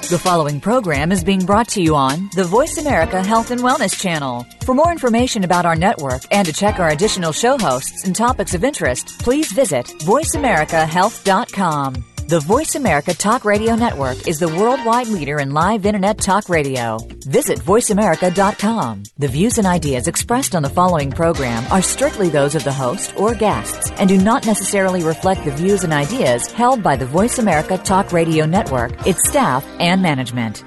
The following program is being brought to you on the Voice America Health and Wellness Channel. For more information about our network and to check our additional show hosts and topics of interest, please visit voiceamericahealth.com. The Voice America Talk Radio Network is the worldwide leader in live Internet talk radio. Visit voiceamerica.com. The views and ideas expressed on the following program are strictly those of the host or guests and do not necessarily reflect the views and ideas held by the Voice America Talk Radio Network, its staff, and management.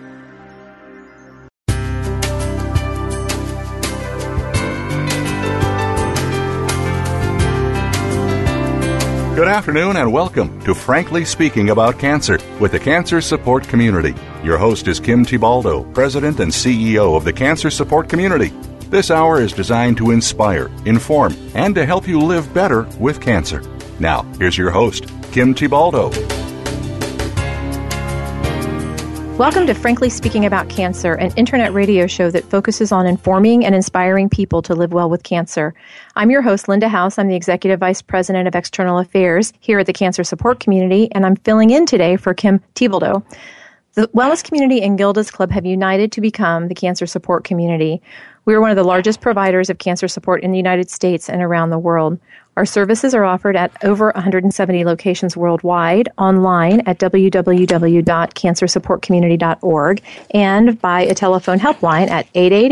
Good afternoon and welcome to Frankly Speaking About Cancer with the Cancer Support Community. Your host is Kim Thibaldo, President and CEO of the Cancer Support Community. This hour is designed to inspire, inform, and to help you live better with cancer. Now, here's your host, Kim Thibaldo. Welcome to Frankly Speaking About Cancer, an internet radio show that focuses on informing and inspiring people to live well with cancer. I'm your host, Linda House. I'm the Executive Vice President of External Affairs here at the Cancer Support Community, and I'm filling in today for Kim Thibaldo. The Wellness Community and Gilda's Club have united to become the Cancer Support Community. We are one of the largest providers of cancer support in the United States and around the world. Our services are offered at over 170 locations worldwide, online at www.cancersupportcommunity.org, and by a telephone helpline at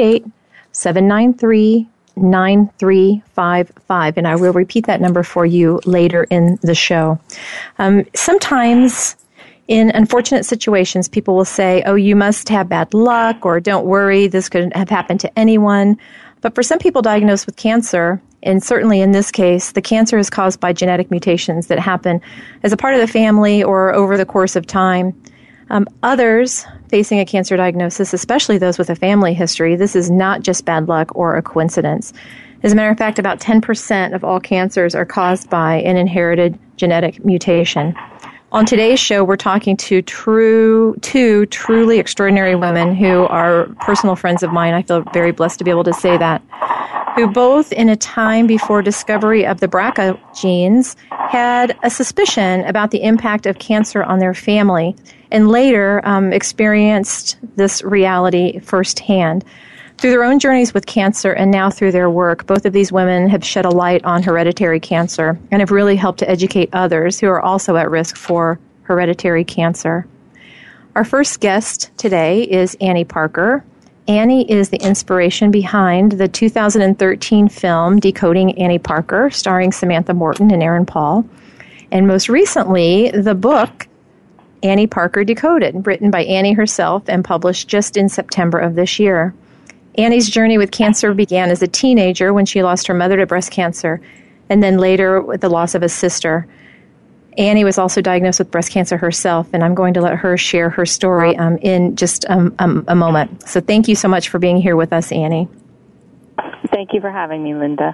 888-793-9355. And I will repeat that number for you later in the show. Sometimes in unfortunate situations, people will say, oh, you must have bad luck, or don't worry, this could have happened to anyone. But for some people diagnosed with cancer, and certainly in this case, the cancer is caused by genetic mutations that happen as a part of the family or over the course of time. Others facing a cancer diagnosis, especially those with a family history, this is not just bad luck or a coincidence. As a matter of fact, about 10% of all cancers are caused by an inherited genetic mutation. On today's show, we're talking to two truly extraordinary women who are personal friends of mine. I feel very blessed to be able to say that. Who both, in a time before discovery of the BRCA genes, had a suspicion about the impact of cancer on their family, and later experienced this reality firsthand. Through their own journeys with cancer and now through their work, both of these women have shed a light on hereditary cancer and have really helped to educate others who are also at risk for hereditary cancer. Our first guest today is Annie Parker. Annie is the inspiration behind the 2013 film Decoding Annie Parker, starring Samantha Morton and Aaron Paul. And most recently, the book Annie Parker Decoded, written by Annie herself and published just in September of this year. Annie's journey with cancer began as a teenager when she lost her mother to breast cancer, and then later with the loss of a sister. Annie was also diagnosed with breast cancer herself, and I'm going to let her share her story in just a moment. So thank you so much for being here with us, Annie. Thank you for having me, Linda.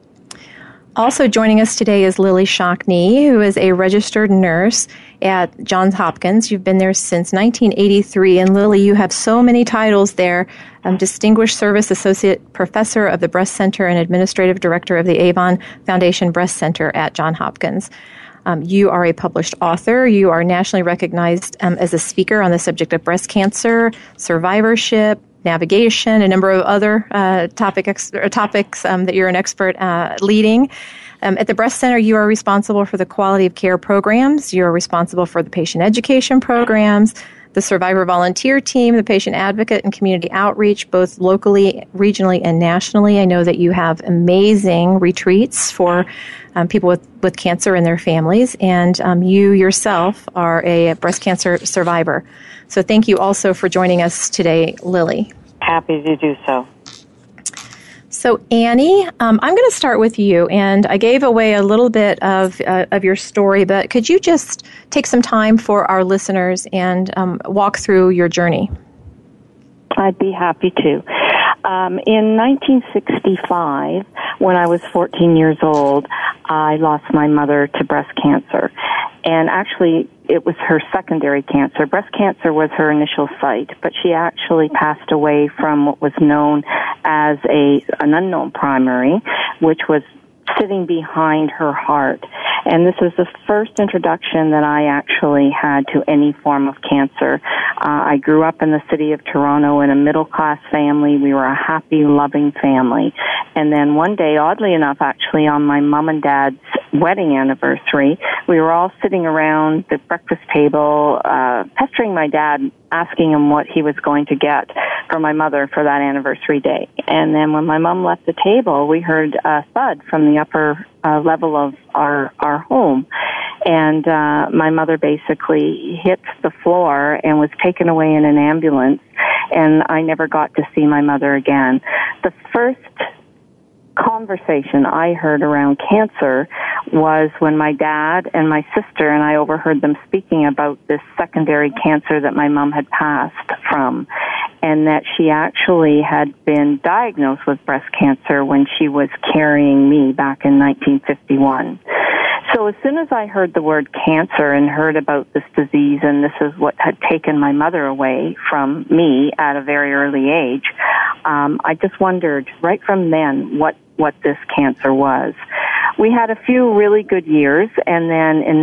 Also joining us today is Lily Shockney, who is a registered nurse at Johns Hopkins. You've been there since 1983, and Lily, you have so many titles there. Distinguished Service Associate Professor of the Breast Center and Administrative Director of the Avon Foundation Breast Center at Johns Hopkins. You are a published author. You are nationally recognized as a speaker on the subject of breast cancer, survivorship, navigation, a number of other topics that you're an expert leading. At the Breast Center, you are responsible for the quality of care programs. You are responsible for the patient education programs, the survivor volunteer team, the patient advocate, and community outreach, both locally, regionally, and nationally. I know that you have amazing retreats for people with cancer and their families, and you yourself are a breast cancer survivor. So thank you also for joining us today, Lily. Happy to do so. So Annie, I'm going to start with you, and I gave away a little bit of your story, but could you just take some time for our listeners and walk through your journey? I'd be happy to. In 1965, when I was 14 years old, I lost my mother to breast cancer. And actually, it was her secondary cancer. Breast cancer was her initial site, but she actually passed away from what was known as an unknown primary, which was sitting behind her heart. And this is the first introduction that I actually had to any form of cancer. I grew up in the city of Toronto in a middle-class family. We were a happy, loving family. And then one day, oddly enough, actually on my mom and dad's wedding anniversary, we were all sitting around the breakfast table, pestering my dad, asking him what he was going to get for my mother for that anniversary day. And then when my mom left the table, we heard a thud from the upper level of our home. And my mother basically hit the floor and was taken away in an ambulance, and I never got to see my mother again. The first conversation I heard around cancer was when my dad and my sister and I overheard them speaking about this secondary cancer that my mom had passed from, and that she actually had been diagnosed with breast cancer when she was carrying me back in 1951. So as soon as I heard the word cancer and heard about this disease, and this is what had taken my mother away from me at a very early age, I just wondered right from then what this cancer was. We had a few really good years, and then in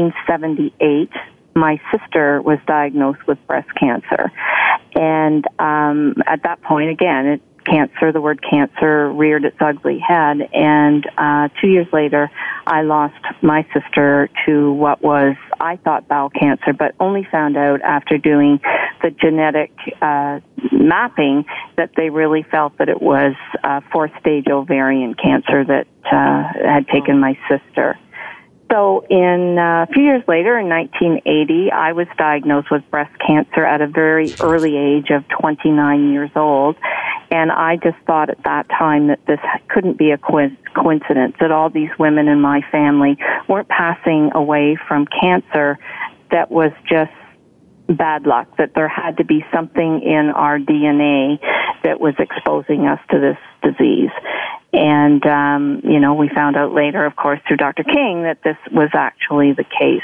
1978, my sister was diagnosed with breast cancer. And at that point, again, the word cancer reared its ugly head, and 2 years later, I lost my sister to what was, I thought, bowel cancer, but only found out after doing the genetic mapping that they really felt that it was fourth-stage ovarian cancer that had taken my sister. So a few years later, in 1980, I was diagnosed with breast cancer at a very early age of 29 years old. And I just thought at that time that this couldn't be a coincidence, that all these women in my family weren't passing away from cancer that was just bad luck, that there had to be something in our DNA that was exposing us to this disease. And, we found out later, of course, through Dr. King, that this was actually the case.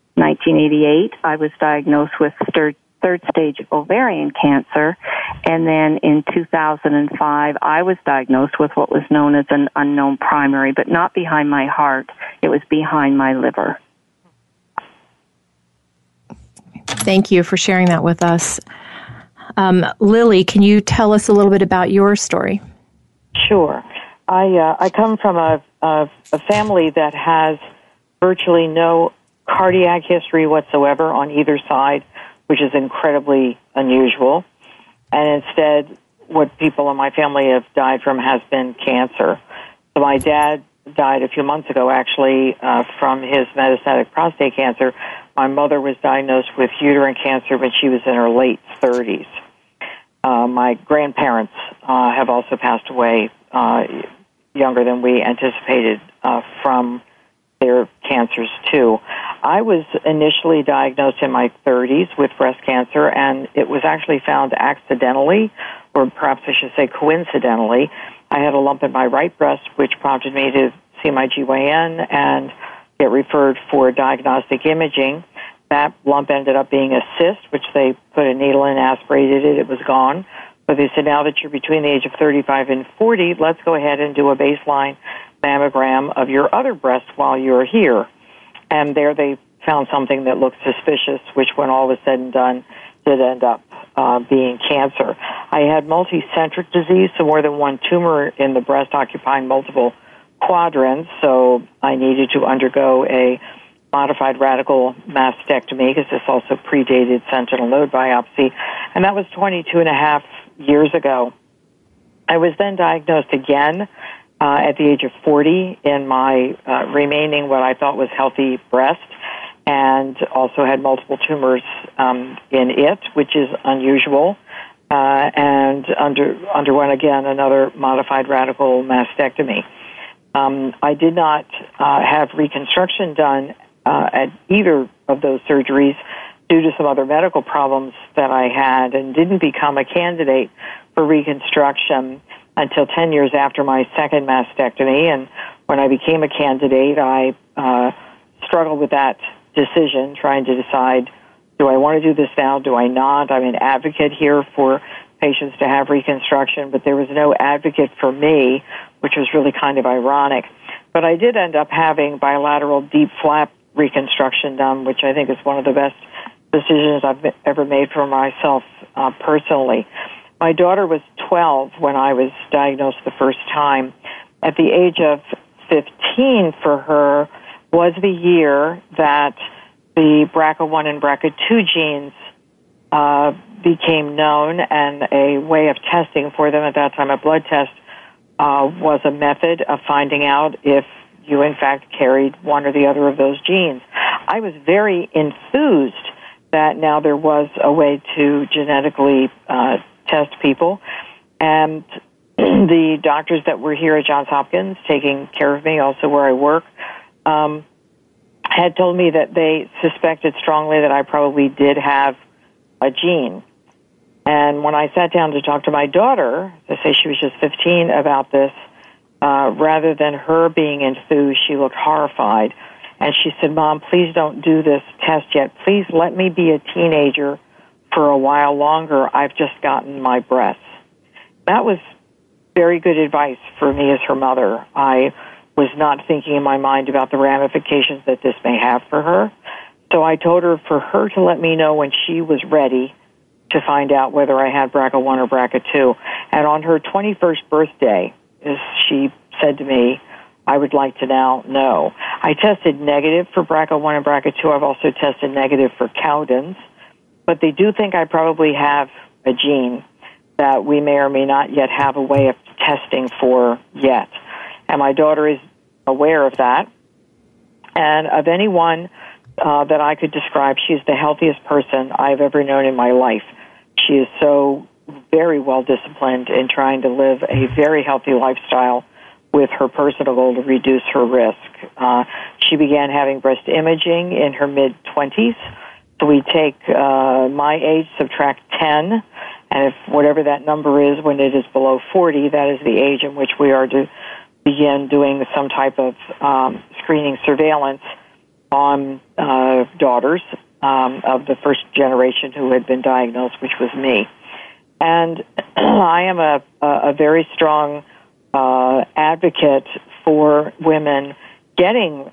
1988, I was diagnosed with third-stage ovarian cancer, and then in 2005, I was diagnosed with what was known as an unknown primary, but not behind my heart. It was behind my liver. Thank you for sharing that with us. Lily, can you tell us a little bit about your story? Sure. I come from a family that has virtually no cardiac history whatsoever on either side, which is incredibly unusual. And instead, what people in my family have died from has been cancer. So my dad died a few months ago, actually, from his metastatic prostate cancer. My mother was diagnosed with uterine cancer when she was in her late 30s. My grandparents have also passed away younger than we anticipated from their cancers, too. I was initially diagnosed in my 30s with breast cancer, and it was actually found accidentally, or perhaps I should say coincidentally. I had a lump in my right breast, which prompted me to see my GYN and get referred for diagnostic imaging. That lump ended up being a cyst, which they put a needle in, aspirated it, it was gone. But they said, now that you're between the age of 35 and 40, let's go ahead and do a baseline mammogram of your other breast while you're here. And there they found something that looked suspicious, which when all was said and done, did end up being cancer. I had multicentric disease, so more than one tumor in the breast occupying multiple quadrants, so I needed to undergo a modified radical mastectomy because this also predated sentinel node biopsy, and that was 22 and a half years ago. I was then diagnosed again at the age of 40 in my remaining what I thought was healthy breast, and also had multiple tumors in it, which is unusual, and underwent again another modified radical mastectomy. I did not have reconstruction done at either of those surgeries due to some other medical problems that I had, and didn't become a candidate for reconstruction until 10 years after my second mastectomy. And when I became a candidate, I struggled with that decision, trying to decide, do I want to do this now? Do I not? I'm an advocate here for patients to have reconstruction, but there was no advocate for me, which was really kind of ironic. But I did end up having bilateral deep flap reconstruction done, which I think is one of the best decisions I've ever made for myself personally. My daughter was 12 when I was diagnosed the first time. At the age of 15 for her was the year that the BRCA1 and BRCA2 genes became known, and a way of testing for them at that time, a blood test, was a method of finding out if you in fact carried one or the other of those genes. I was very enthused that now there was a way to genetically test people, and the doctors that were here at Johns Hopkins taking care of me, also where I work, had told me that they suspected strongly that I probably did have a gene. And when I sat down to talk to my daughter, to say she was just 15, about this, rather than her being enthused, she looked horrified. And she said, "Mom, please don't do this test yet. Please let me be a teenager for a while longer. I've just gotten my breasts." That was very good advice for me as her mother. I was not thinking in my mind about the ramifications that this may have for her. So I told her for her to let me know when she was ready to find out whether I had BRCA1 or BRCA2. And on her 21st birthday, as she said to me, "I would like to now know." I tested negative for BRCA1 and BRCA2. I've also tested negative for Cowden's. But they do think I probably have a gene that we may or may not yet have a way of testing for yet. And my daughter is aware of that. And of anyone that I could describe, she's the healthiest person I've ever known in my life. She is so very well disciplined in trying to live a very healthy lifestyle with her personal goal to reduce her risk. She began having breast imaging in her mid-20s. So we take my age, subtract 10, and if whatever that number is when it is below 40, that is the age in which we are to begin doing some type of screening surveillance on daughters of the first generation who had been diagnosed, which was me. And I am a very strong advocate for women getting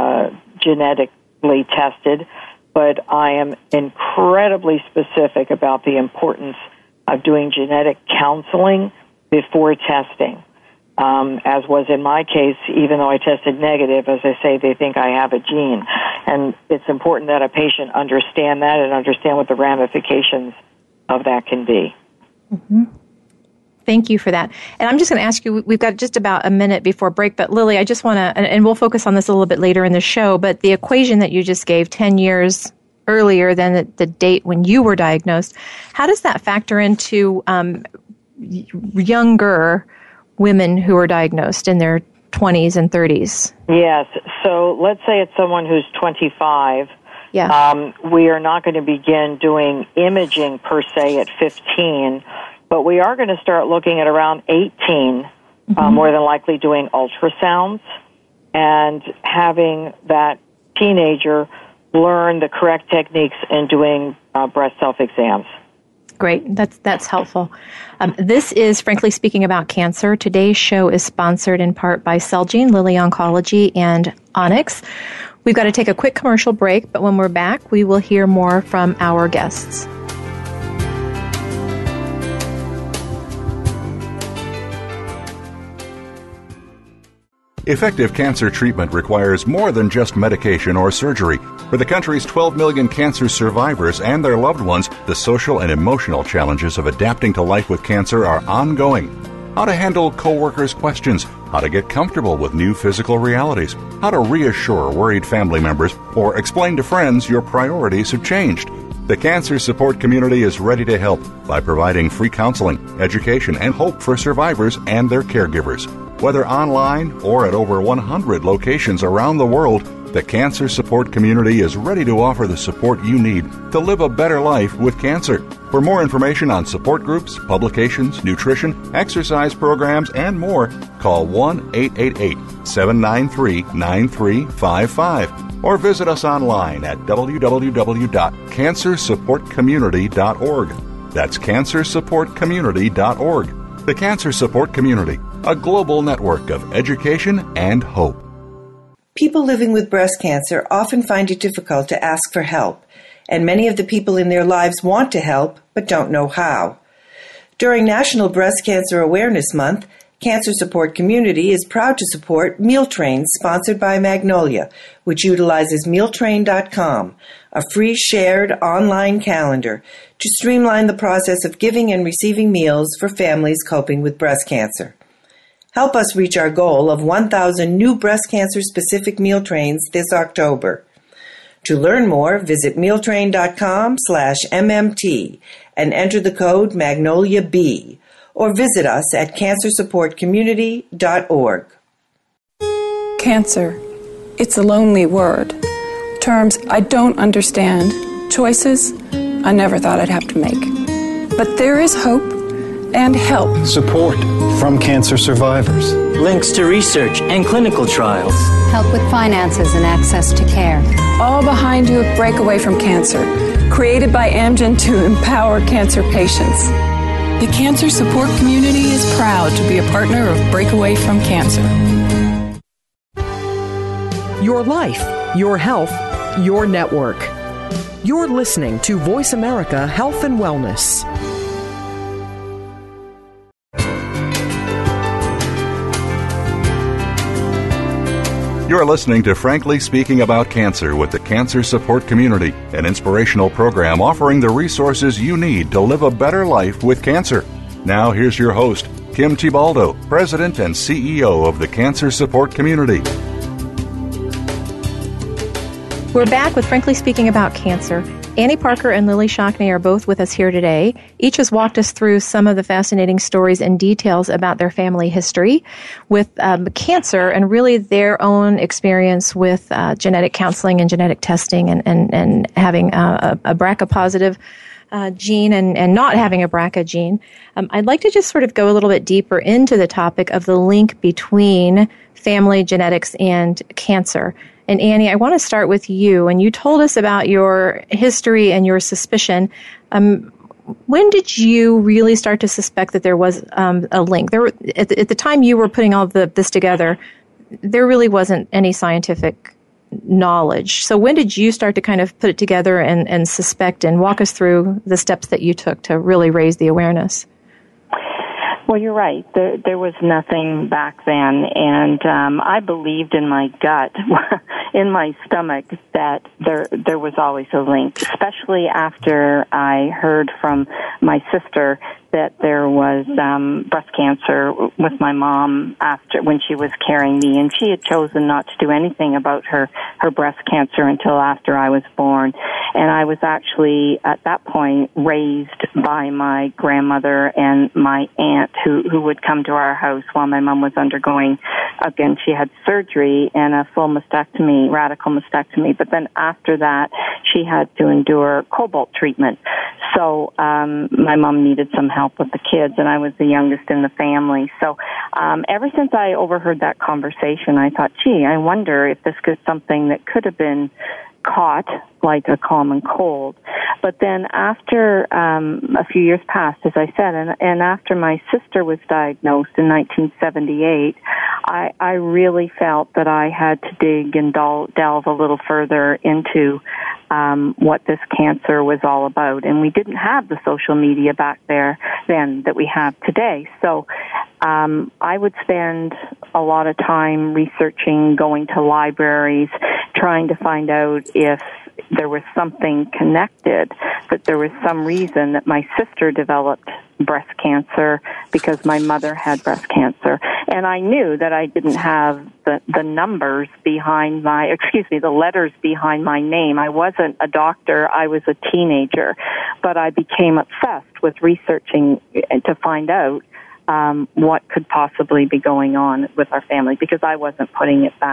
genetically tested, but I am incredibly specific about the importance of doing genetic counseling before testing. As was in my case, even though I tested negative, as I say, they think I have a gene. And it's important that a patient understand that and understand what the ramifications of that can be. Mm-hmm. Thank you for that. And I'm just going to ask you, we've got just about a minute before break, but Lily, I just want to, and we'll focus on this a little bit later in the show, but the equation that you just gave 10 years earlier than the date when you were diagnosed, how does that factor into younger women who are diagnosed in their 20s and 30s? Yes. So let's say it's someone who's 25. Yeah. We are not going to begin doing imaging per se at 15, but we are going to start looking at around 18, more than likely doing ultrasounds and having that teenager learn the correct techniques in doing breast self-exams. Great. That's helpful. This is Frankly Speaking About Cancer. Today's show is sponsored in part by Celgene, Lilly Oncology, and Onyx. We've got to take a quick commercial break, but when we're back, we will hear more from our guests. Effective cancer treatment requires more than just medication or surgery. For the country's 12 million cancer survivors and their loved ones, the social and emotional challenges of adapting to life with cancer are ongoing. How to handle coworkers' questions, how to get comfortable with new physical realities, how to reassure worried family members, or explain to friends your priorities have changed. The cancer support community is ready to help by providing free counseling, education, and hope for survivors and their caregivers. Whether online or at over 100 locations around the world, the cancer support community is ready to offer the support you need to live a better life with cancer. For more information on support groups, publications, nutrition, exercise programs, and more, call 1-888-793-9355 or visit us online at www.cancersupportcommunity.org. That's cancersupportcommunity.org. The Cancer Support Community, a global network of education and hope. People living with breast cancer often find it difficult to ask for help, and many of the people in their lives want to help but don't know how. During National Breast Cancer Awareness Month, Cancer Support Community is proud to support Meal Train, sponsored by Magnolia, which utilizes mealtrain.com, a free shared online calendar to streamline the process of giving and receiving meals for families coping with breast cancer. Help us reach our goal of 1,000 new breast cancer-specific meal trains this October. To learn more, visit mealtrain.com/MMT and enter the code MagnoliaB, or visit us at cancersupportcommunity.org. Cancer. It's a lonely word. Terms I don't understand. Choices I never thought I'd have to make. But there is hope and help. Support from cancer survivors. Links to research and clinical trials. Help with finances and access to care. All behind you at Breakaway from Cancer, created by Amgen to empower cancer patients. The Cancer Support Community is proud to be a partner of Breakaway from Cancer. Your life, your health, your network. You're listening to Voice America Health and Wellness. You're listening to Frankly Speaking About Cancer with the Cancer Support Community, an inspirational program offering the resources you need to live a better life with cancer. Now here's your host, Kim Thiboldeaux, President and CEO of the Cancer Support Community. We're back with Frankly Speaking About Cancer. Annie Parker and Lily Shockney are both with us here today. Each has walked us through some of the fascinating stories and details about their family history with cancer and really their own experience with genetic counseling and genetic testing and having a BRCA positive gene and not having a BRCA gene. I'd like to just sort of go a little bit deeper into the topic of the link between family genetics and cancer. And Annie, I want to start with you. And you told us about your history and your suspicion. When did you really start to suspect that there was a link? At the time you were putting all this together, there really wasn't any scientific knowledge. So when did you start to kind of put it together and suspect, and walk us through the steps that you took to really raise the awareness? Well, you're right. There was nothing back then, and I believed in my gut, in my stomach, that there was always a link, especially after I heard from my sister that there was breast cancer with my mom when she was carrying me, and she had chosen not to do anything about her breast cancer until after I was born. And I was actually, at that point, raised by my grandmother and my aunt who would come to our house while my mom was undergoing, again, she had surgery and a full mastectomy, radical mastectomy, but then after that, she had to endure cobalt treatment. So my mom needed some help with the kids, and I was the youngest in the family. So ever since I overheard that conversation, I thought, gee, I wonder if this is something that could have been caught like a common cold. But then after a few years passed, as I said, and after my sister was diagnosed in 1978, I really felt that I had to dig and delve a little further into what this cancer was all about. And we didn't have the social media back then that we have today. So I would spend a lot of time researching, going to libraries, trying to find out if there was something connected, that there was some reason that my sister developed breast cancer because my mother had breast cancer. And I knew that I didn't have the numbers behind the letters behind my name. I wasn't a doctor. I was a teenager. But I became obsessed with researching to find out what could possibly be going on with our family, because I wasn't putting it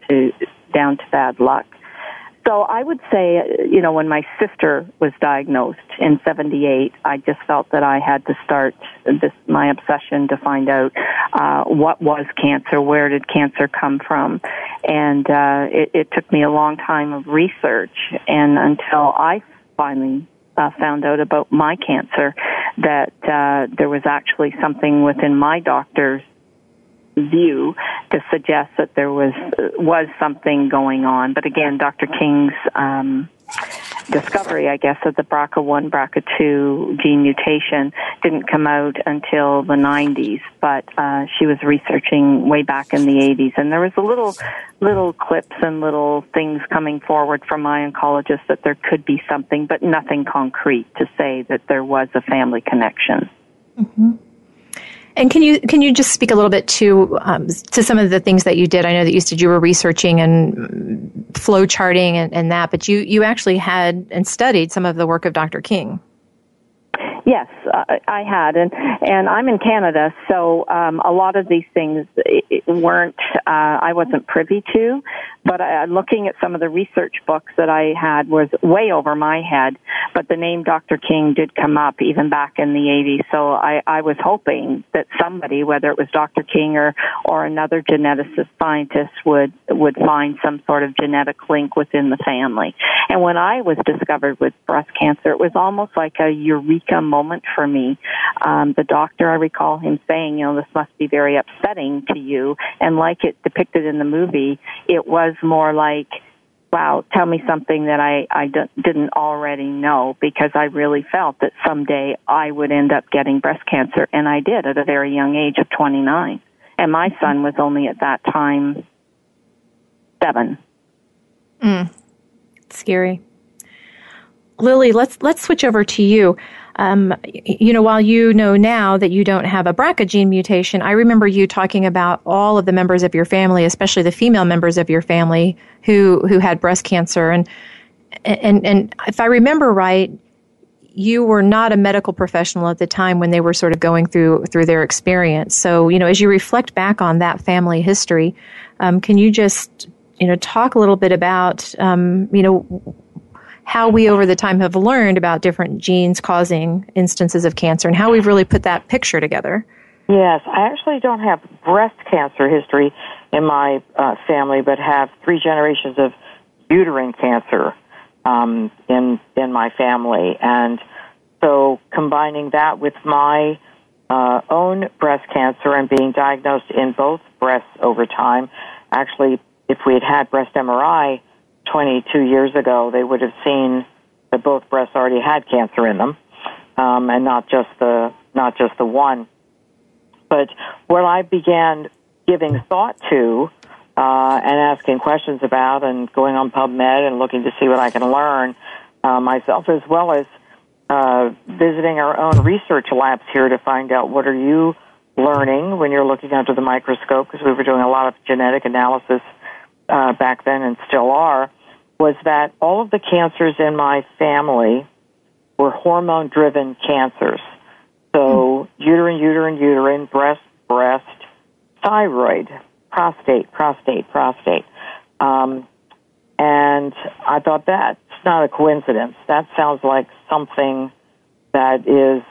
down to bad luck. So I would say, when my sister was diagnosed in 78, I just felt that I had to start my obsession to find out what was cancer, where did cancer come from. And it took me a long time of research, and until I finally found out about my cancer, that there was actually something within my doctor's view to suggest that there was something going on. But again, Dr. King's discovery, I guess, of the BRCA1, BRCA2 gene mutation didn't come out until the 90s, but she was researching way back in the 80s, and there was a little clips and little things coming forward from my oncologist that there could be something, but nothing concrete to say that there was a family connection. Mm-hmm. And can you just speak a little bit to some of the things that you did? I know that you said you were researching and flow charting and that, but you actually had and studied some of the work of Dr. King. Yes, I had, and I'm in Canada, so a lot of these things weren't, I wasn't privy to, but looking at some of the research books that I had was way over my head, but the name Dr. King did come up even back in the 80s, so I was hoping that somebody, whether it was Dr. King or another geneticist scientist, would find some sort of genetic link within the family. And when I was discovered with breast cancer, it was almost like a eureka moment for me. The doctor, I recall him saying, this must be very upsetting to you. And like it depicted in the movie, it was more like, wow, tell me something that I didn't already know, because I really felt that someday I would end up getting breast cancer. And I did at a very young age of 29. And my son was only at that time 7. Scary. Lily, let's switch over to you. While you know now that you don't have a BRCA gene mutation, I remember you talking about all of the members of your family, especially the female members of your family who had breast cancer. And if I remember right, you were not a medical professional at the time when they were sort of going through their experience. So, as you reflect back on that family history, can you just, talk a little bit about, how we over the time have learned about different genes causing instances of cancer and how we've really put that picture together? Yes, I actually don't have breast cancer history in my family, but have 3 generations of uterine cancer in my family. And so combining that with my own breast cancer and being diagnosed in both breasts over time, actually, if we had had breast MRI 22 years ago, they would have seen that both breasts already had cancer in them, and not just the one. But what I began giving thought to and asking questions about, and going on PubMed and looking to see what I can learn myself, as well as visiting our own research labs here to find out what are you learning when you're looking under the microscope, because we were doing a lot of genetic analysis back then and still are, was that all of the cancers in my family were hormone-driven cancers. So uterine, breast, thyroid, prostate. And I thought that's not a coincidence. That sounds like something that is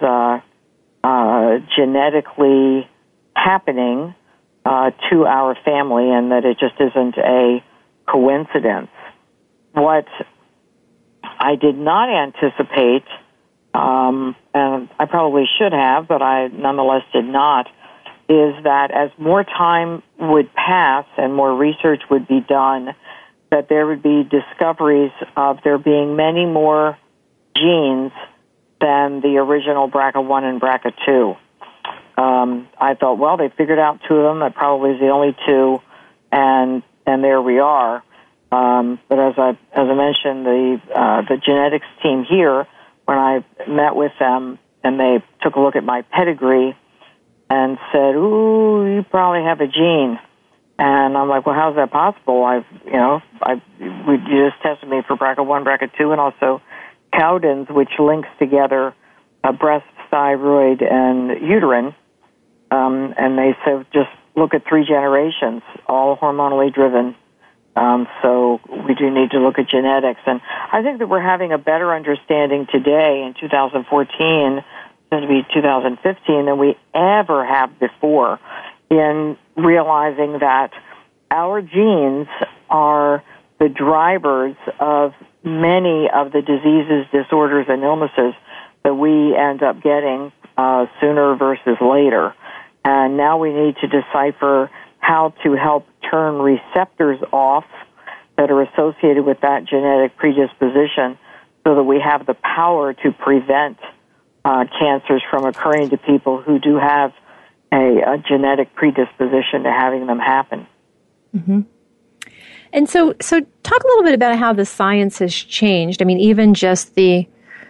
genetically happening to our family, and that it just isn't a coincidence. What I did not anticipate, and I probably should have, but I nonetheless did not, is that as more time would pass and more research would be done, that there would be discoveries of there being many more genes than the original BRCA1 and BRCA2. I thought, well, they figured out 2 of them. That probably is the only 2, and there we are. But as I mentioned, the genetics team here, when I met with them and they took a look at my pedigree and said, "Ooh, you probably have a gene," and I'm like, "Well, how's that possible? You just tested me for BRCA1, BRCA2, and also Cowden's, which links together breast, thyroid, and uterine." And they said, just look at 3 generations, all hormonally driven. So we do need to look at genetics. And I think that we're having a better understanding today in 2014, going to be 2015, than we ever have before, in realizing that our genes are the drivers of many of the diseases, disorders, and illnesses that we end up getting sooner versus later. And now we need to decipher how to help turn receptors off that are associated with that genetic predisposition so that we have the power to prevent cancers from occurring to people who do have a genetic predisposition to having them happen. Mm-hmm. And so talk a little bit about how the science has changed. I mean, even just the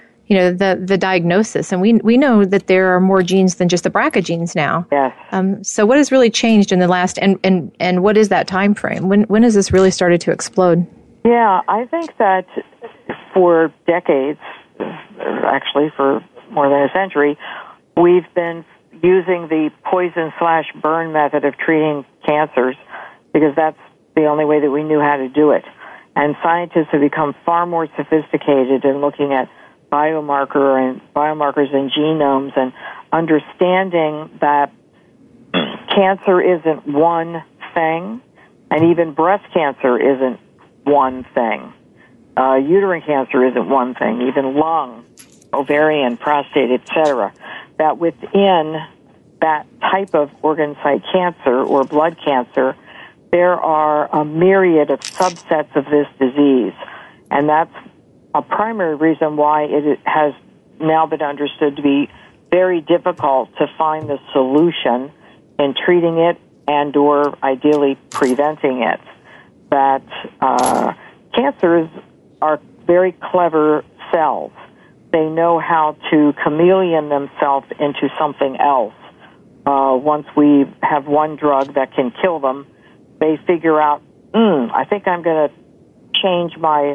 diagnosis, and we know that there are more genes than just the BRCA genes now. Yes. So what has really changed in the last, and what is that time frame? When has this really started to explode? Yeah, I think that for decades, actually for more than a century, we've been using the poison/burn method of treating cancers because that's the only way that we knew how to do it. And scientists have become far more sophisticated in looking at biomarkers and genomes and understanding that cancer isn't one thing, and even breast cancer isn't one thing. Uterine cancer isn't one thing, even lung, ovarian, prostate, etc. That within that type of organ site cancer or blood cancer, there are a myriad of subsets of this disease. And that's a primary reason why it has now been understood to be very difficult to find the solution in treating it and or ideally preventing it. That cancers are very clever cells. They know how to chameleon themselves into something else. Once we have one drug that can kill them, they figure out, I think I'm going to change my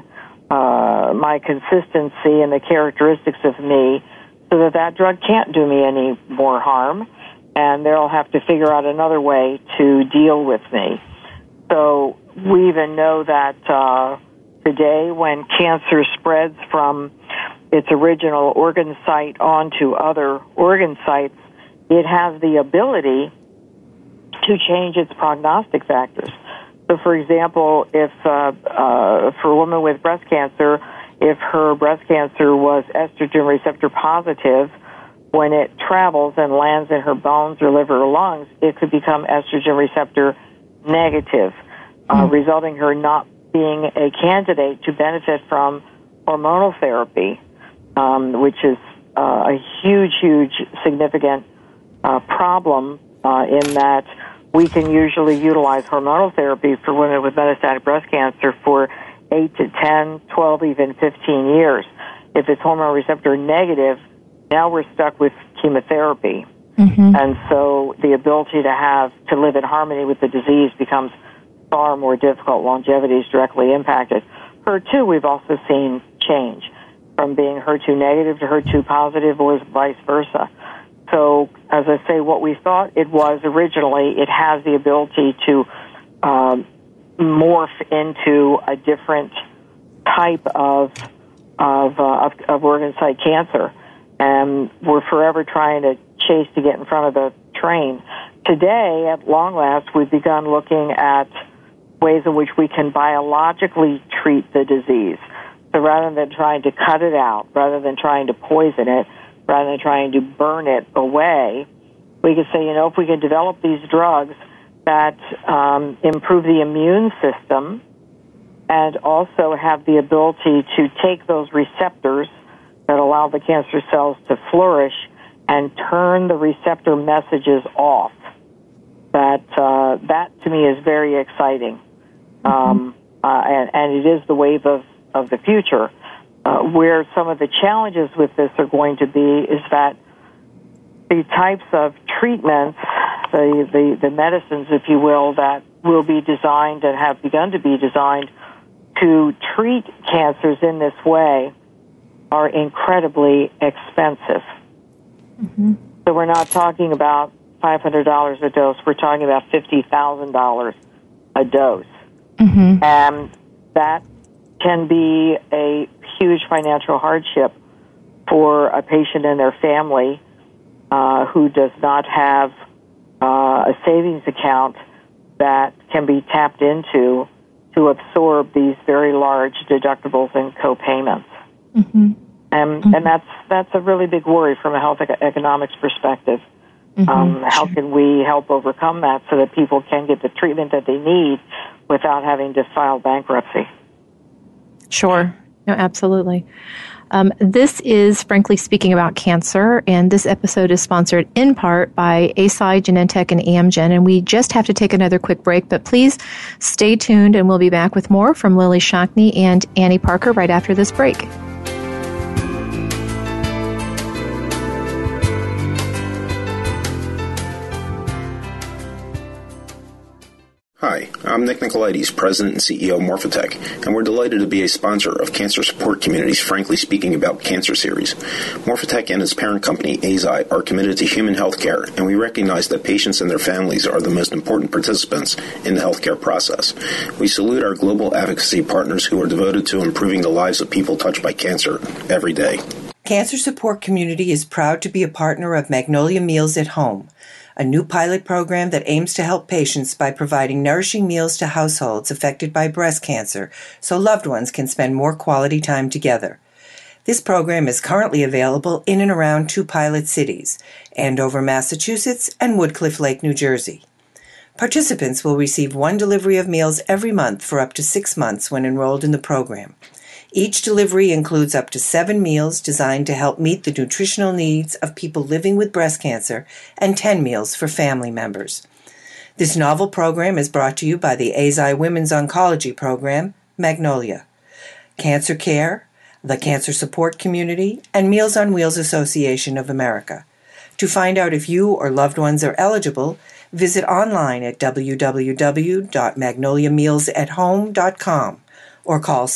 consistency and the characteristics of me so that drug can't do me any more harm, and they'll have to figure out another way to deal with me. So we even know that today when cancer spreads from its original organ site onto other organ sites, it has the ability to change its prognostic factors. So, for example, if for a woman with breast cancer, if her breast cancer was estrogen receptor positive, when it travels and lands in her bones or liver or lungs, it could become estrogen receptor negative, resulting in her not being a candidate to benefit from hormonal therapy, which is a huge, significant problem in that we can usually utilize hormonal therapy for women with metastatic breast cancer for 8 to 10, 12, even 15 years. If it's hormone receptor negative, now we're stuck with chemotherapy. Mm-hmm. And so the ability to live in harmony with the disease becomes far more difficult. Longevity is directly impacted. HER2, we've also seen change from being HER2 negative to HER2 positive or vice versa. So, as I say, what we thought it was originally, it has the ability to morph into a different type of organ site cancer. And we're forever trying to chase to get in front of the train. Today, at long last, we've begun looking at ways in which we can biologically treat the disease. So rather than trying to cut it out, rather than trying to poison it, rather than trying to burn it away, we could say, if we can develop these drugs that improve the immune system and also have the ability to take those receptors that allow the cancer cells to flourish and turn the receptor messages off, that to me is very exciting. And it is the wave of the future. Where some of the challenges with this are going to be is that the types of treatments, the medicines, if you will, that will be designed and have begun to be designed to treat cancers in this way are incredibly expensive. Mm-hmm. So we're not talking about $500 a dose. We're talking about $50,000 a dose. Mm-hmm. And that can be a huge financial hardship for a patient and their family who does not have a savings account that can be tapped into to absorb these very large deductibles and co-payments. Mm-hmm. And that's a really big worry from a health economics perspective. How can we help overcome that so that people can get the treatment that they need without having to file bankruptcy? Sure. No, absolutely. This is Frankly Speaking About Cancer, and this episode is sponsored in part by Eisai, Genentech, and Amgen, and we just have to take another quick break, but please stay tuned, and we'll be back with more from Lily Shockney and Annie Parker right after this break. Hi, I'm Nick Nicolaides, President and CEO of Morphotek, and we're delighted to be a sponsor of Cancer Support Community's Frankly Speaking About Cancer series. Morphotek and its parent company, Eisai, are committed to human health care, and we recognize that patients and their families are the most important participants in the healthcare process. We salute our global advocacy partners who are devoted to improving the lives of people touched by cancer every day. Cancer Support Community is proud to be a partner of Magnolia Meals at Home, a new pilot program that aims to help patients by providing nourishing meals to households affected by breast cancer so loved ones can spend more quality time together. This program is currently available in and around 2 pilot cities, Andover, Massachusetts, and Woodcliff Lake, New Jersey. Participants will receive 1 delivery of meals every month for up to 6 months when enrolled in the program. Each delivery includes up to 7 meals designed to help meet the nutritional needs of people living with breast cancer and 10 meals for family members. This novel program is brought to you by the Eisai Women's Oncology Program, Magnolia, Cancer Care, the Cancer Support Community, and Meals on Wheels Association of America. To find out if you or loved ones are eligible, visit online at www.magnoliamealsathome.com. or call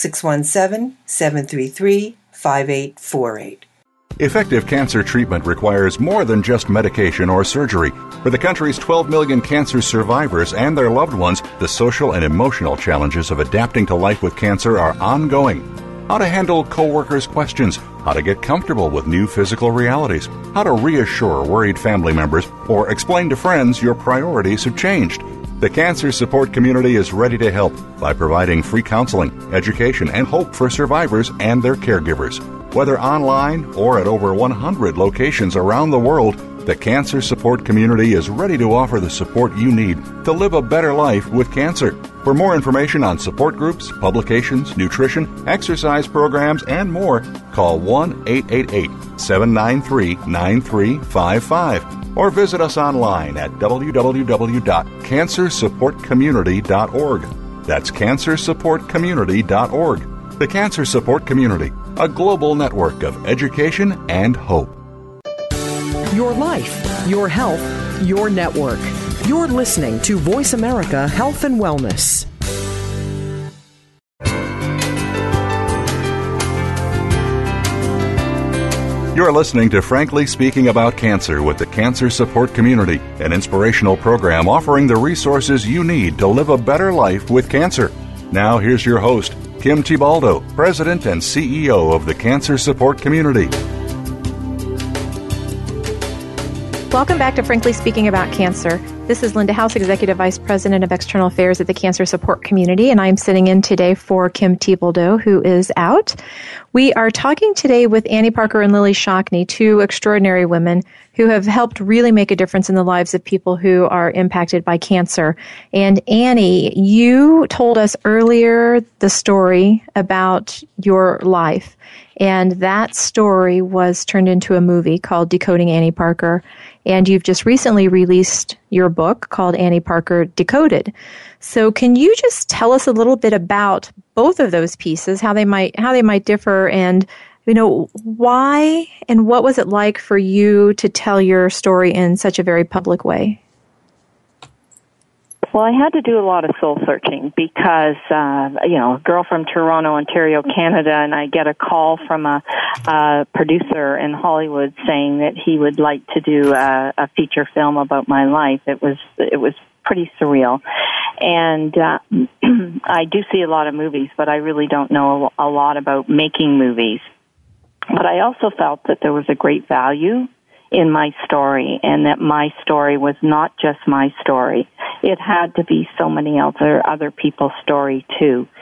617-733-5848. Effective cancer treatment requires more than just medication or surgery. For the country's 12 million cancer survivors and their loved ones, the social and emotional challenges of adapting to life with cancer are ongoing. How to handle coworkers' questions, how to get comfortable with new physical realities, how to reassure worried family members, or explain to friends your priorities have changed. The Cancer Support Community is ready to help by providing free counseling, education, and hope for survivors and their caregivers. Whether online or at over 100 locations around the world, the Cancer Support Community is ready to offer the support you need to live a better life with cancer. For more information on support groups, publications, nutrition, exercise programs, and more, call 1-888-793-9355 or visit us online at www.cancersupportcommunity.org. That's cancersupportcommunity.org. The Cancer Support Community, a global network of education and hope. Your life, your health, your network. You're listening to Voice America Health and Wellness. You're listening to Frankly Speaking About Cancer with the Cancer Support Community, an inspirational program offering the resources you need to live a better life with cancer. Now here's your host, Kim Thiboldeaux, President and CEO of the Cancer Support Community. Welcome back to Frankly Speaking About Cancer. This is Linda House, Executive Vice President of External Affairs at the Cancer Support Community, and I'm sitting in today for Kim Thiboldeaux, who is out. We are talking today with Annie Parker and Lily Shockney, 2 extraordinary women who have helped really make a difference in the lives of people who are impacted by cancer. And Annie, you told us earlier the story about your life, and that story was turned into a movie called Decoding Annie Parker. And you've just recently released your book called Annie Parker Decoded. So can you just tell us a little bit about both of those pieces, how they might differ, and why and what was it like for you to tell your story in such a very public way? Well, I had to do a lot of soul searching because, a girl from Toronto, Ontario, Canada, and I get a call from a producer in Hollywood saying that he would like to do a feature film about my life. It was pretty surreal. And I do see a lot of movies, but I really don't know a lot about making movies. But I also felt that there was a great value in my story, and that my story was not just my story. It had to be so many other people's story too.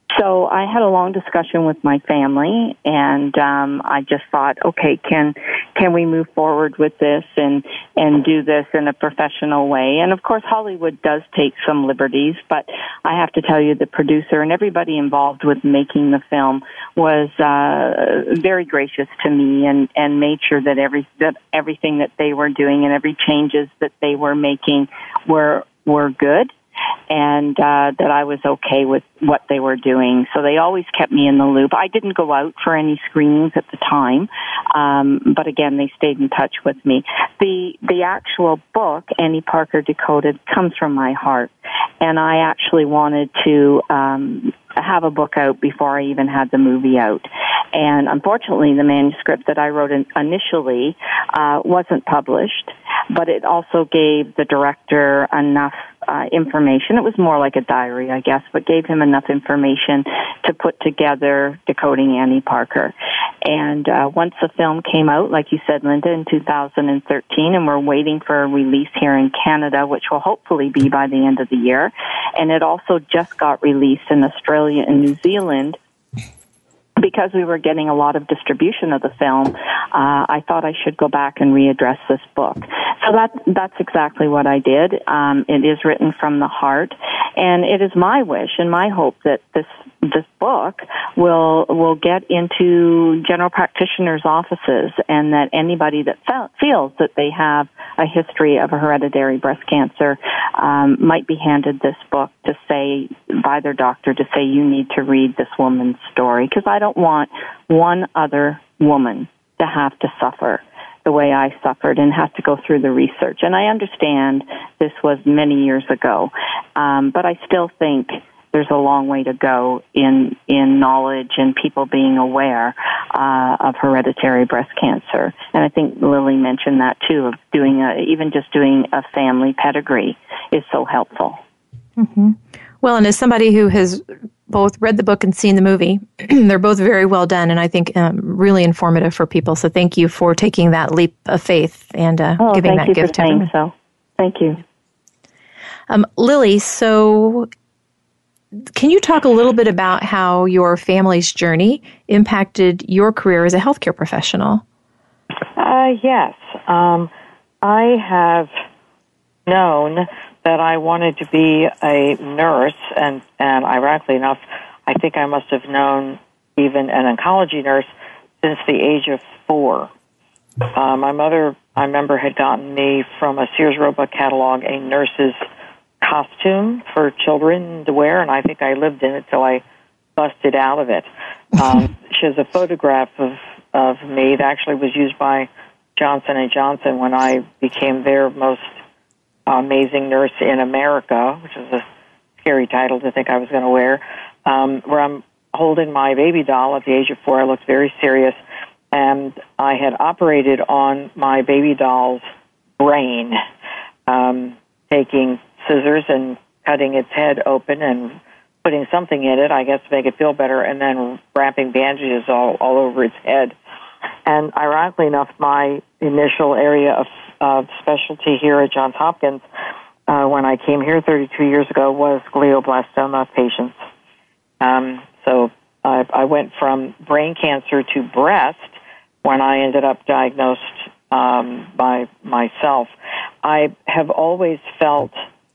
So I had a long discussion with my family, and I just thought, okay, can we move forward with this and do this in a professional way? And of course, Hollywood does take some liberties, but I have to tell you, the producer and everybody involved with making the film was very gracious to me and made sure that everything that they were doing and every changes that they were making were good. And that I was okay with what they were doing. So they always kept me in the loop. I didn't go out for any screenings at the time, but again, they stayed in touch with me. The actual book, Annie Parker Decoded, comes from my heart, and I actually wanted to have a book out before I even had the movie out. And unfortunately, the manuscript that I wrote initially wasn't published, but it also gave the director enough information. It was more like a diary, I guess, but gave him enough information to put together Decoding Annie Parker. And once the film came out, like you said, Linda, in 2013, and we're waiting for a release here in Canada, which will hopefully be by the end of the year. And it also just got released in Australia and New Zealand. Because we were getting a lot of distribution of the film, I thought I should go back and readdress this book. So that's exactly what I did. It is written from the heart, and it is my wish and my hope that this book will get into general practitioners' offices, and that anybody that feels that they have a history of a hereditary breast cancer might be handed this book to say by their doctor to say, you need to read this woman's story, because I don't want one other woman to have to suffer the way I suffered and have to go through the research. And I understand this was many years ago, but I still think there's a long way to go in knowledge and people being aware of hereditary breast cancer. And I think Lily mentioned that too, of doing even just doing a family pedigree is so helpful. Mm-hmm. Well, and as somebody who has both read the book and seen the movie, they're both very well done, and I think really informative for people. So thank you for taking that leap of faith and giving that gift to them. So, thank you. Lily, so can you talk a little bit about how your family's journey impacted your career as a healthcare professional? Yes. I have known that I wanted to be a nurse, and ironically enough, I think I must have known even an oncology nurse since the age of 4. My mother, I remember, had gotten me from a Sears Roebuck catalog a nurse's costume for children to wear, and I think I lived in it till I busted out of it. She has a photograph of me that actually was used by Johnson & Johnson when I became their most amazing nurse in America, which is a scary title to think I was going to wear, where I'm holding my baby doll at the age of 4. I looked very serious, and I had operated on my baby doll's brain, taking scissors and cutting its head open and putting something in it, I guess, to make it feel better, and then wrapping bandages all over its head. And ironically enough, my initial area of specialty here at Johns Hopkins, when I came here 32 years ago, was glioblastoma patients. So I went from brain cancer to breast when I ended up diagnosed by myself. I have always felt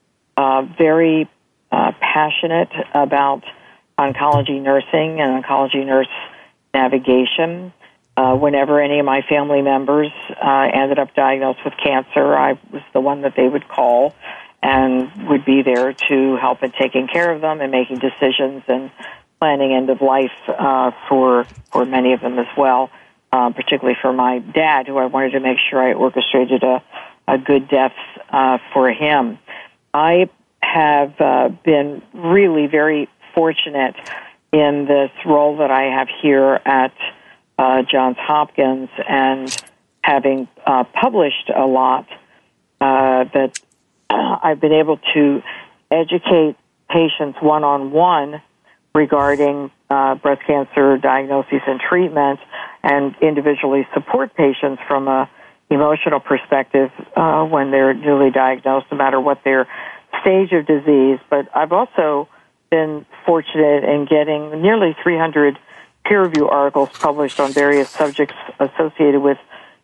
very passionate about oncology nursing and oncology nurse navigation. Whenever any of my family members ended up diagnosed with cancer, I was the one that they would call and would be there to help in taking care of them and making decisions and planning end of life for many of them as well, particularly for my dad, who I wanted to make sure I orchestrated a good death for him. I have been really very fortunate in this role that I have here at Johns Hopkins, and having published a lot, that I've been able to educate patients one-on-one regarding breast cancer diagnosis and treatment, and individually support patients from a emotional perspective when they're newly diagnosed, no matter what their stage of disease. But I've also been fortunate in getting nearly 300 peer-review articles published on various subjects associated with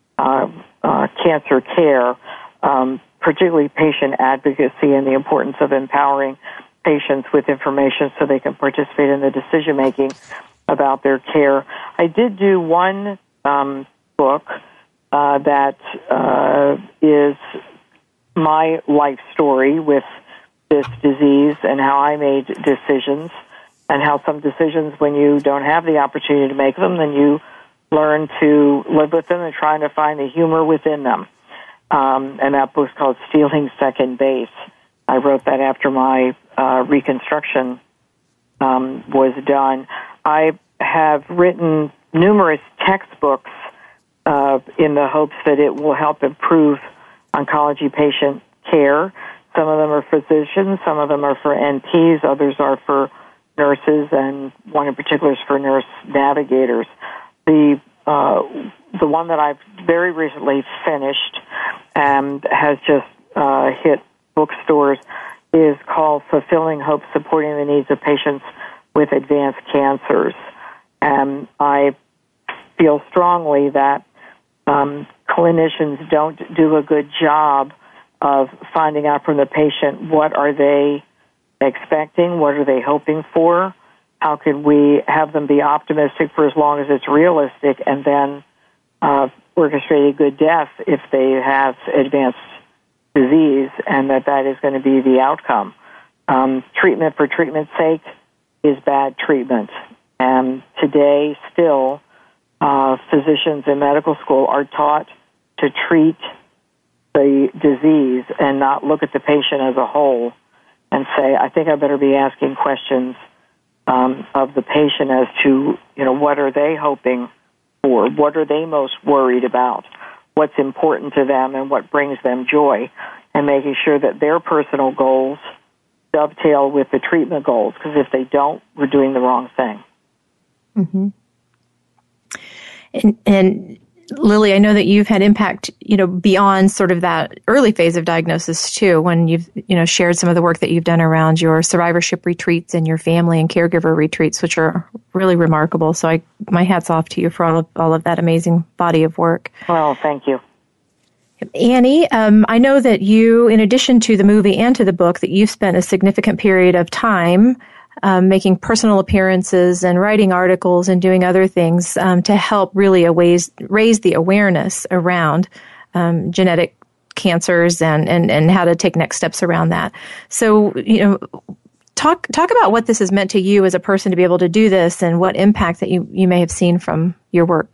cancer care, particularly patient advocacy and the importance of empowering patients with information so they can participate in the decision-making about their care. I did do one book that is my life story with this disease and how I made decisions, and how some decisions, when you don't have the opportunity to make them, then you learn to live with them and trying to find the humor within them. And that book's called Stealing Second Base. I wrote that after my reconstruction was done. I have written numerous textbooks in the hopes that it will help improve oncology patient care. Some of them are physicians, some of them are for NPs, others are for nurses, and one in particular is for nurse navigators. The one that I've very recently finished and has just hit bookstores is called Fulfilling Hope, Supporting the Needs of Patients with Advanced Cancers. And I feel strongly that clinicians don't do a good job of finding out from the patient what are they expecting, what are they hoping for, how can we have them be optimistic for as long as it's realistic, and then orchestrate a good death if they have advanced disease, and that is going to be the outcome. Treatment for treatment's sake is bad treatment. And today, still, physicians in medical school are taught to treat the disease and not look at the patient as a whole and say, I think I better be asking questions of the patient as to, what are they hoping for? What are they most worried about? What's important to them and what brings them joy? And making sure that their personal goals dovetail with the treatment goals, because if they don't, we're doing the wrong thing. Mm-hmm. And Lily, I know that you've had impact, beyond sort of that early phase of diagnosis too, when you've, shared some of the work that you've done around your survivorship retreats and your family and caregiver retreats, which are really remarkable. So my hat's off to you for all of that amazing body of work. Well, thank you. Annie, I know that you, in addition to the movie and to the book, that you've spent a significant period of time making personal appearances and writing articles and doing other things to help really raise the awareness around genetic cancers and how to take next steps around that. So, talk about what this has meant to you as a person to be able to do this and what impact that you may have seen from your work.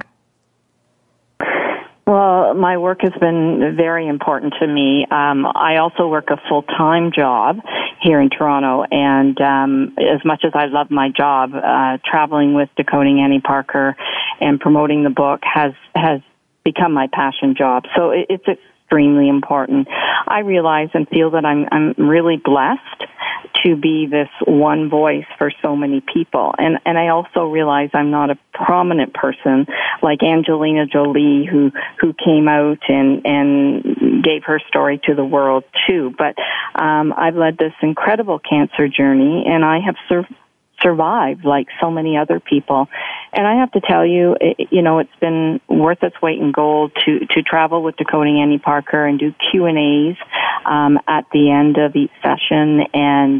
Well, my work has been very important to me. I also work a full-time job here in Toronto, and as much as I love my job, traveling with Decoding Annie Parker and promoting the book has become my passion job. So it's extremely important. I realize and feel that I'm really blessed to be this one voice for so many people. And I also realize I'm not a prominent person like Angelina Jolie, who came out and gave her story to the world too. But I've led this incredible cancer journey, and I have survived like so many other people. And I have to tell you, it's been worth its weight in gold to travel with Decoding Annie Parker and do Q&As at the end of each session, and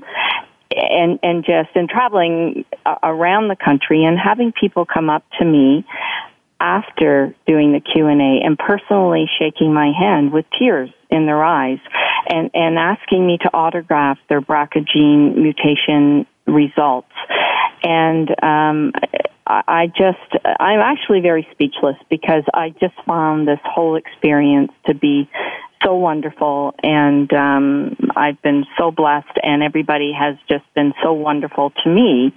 traveling around the country and having people come up to me after doing the Q&A and personally shaking my hand with tears in their eyes and asking me to autograph their BRCA gene mutation results. And I'm actually very speechless, because I just found this whole experience to be so wonderful, and I've been so blessed, and everybody has just been so wonderful to me